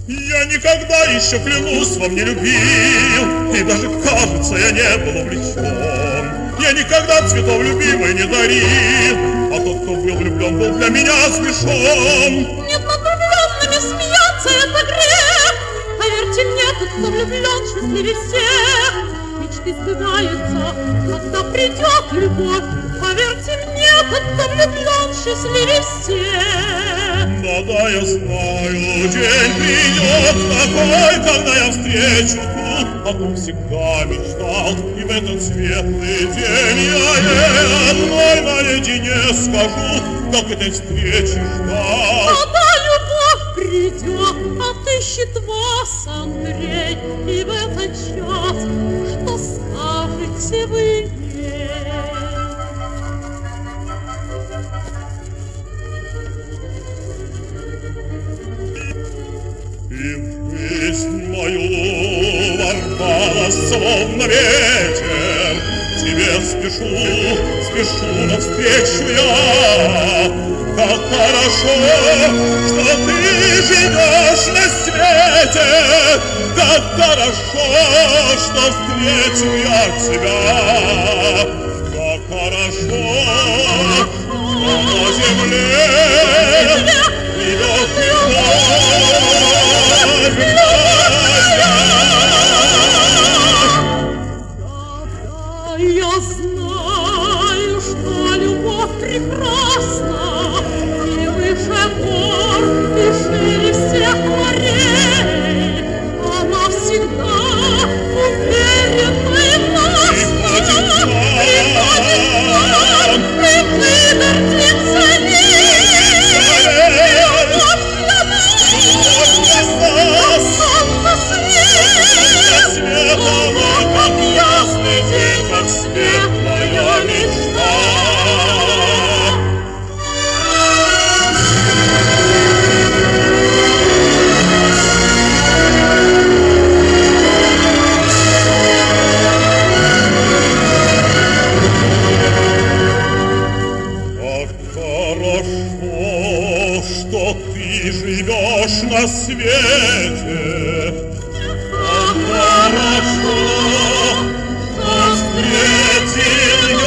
Я никогда еще, клянусь, вам не любил, и даже, кажется, я не был увлечен. Я никогда цветов любимой не дарил, а тот, кто был влюблен, был для меня смешон. Нет, над влюбленными смеяться — это грех. Поверьте мне, тот, кто влюблен, счастливее всех. Мечты сбываются, когда придет любовь. Поверьте мне, тот, кто влюблен, счастливее всех. Да, я знаю, день придет такой, когда я встречу ту, о ком всегда мечтал. И в этот светлый день я ей одной наедине скажу, как этой встречи ждал. Когда любовь придет, отыщет вас, Андрей, и в этот час что скажете вы ей? И в жизнь мою ворвалась словно ветер, тебе спешу навстречу я. Как хорошо, что ты живешь на свете, как хорошо, что встречу я тебя. Как хорошо, что на земле живет любовь моя. Да, я знаю, что любовь прекрасна, и выше гор, и шире всех морей. Она всегда уверена и властна, приходит к нам, мы выдержимся ней. Любовь для нас, солнце свет, она как ясный день, как светлая мечта. Хорошо, что ты живешь на свете. Как хорошо, что встретил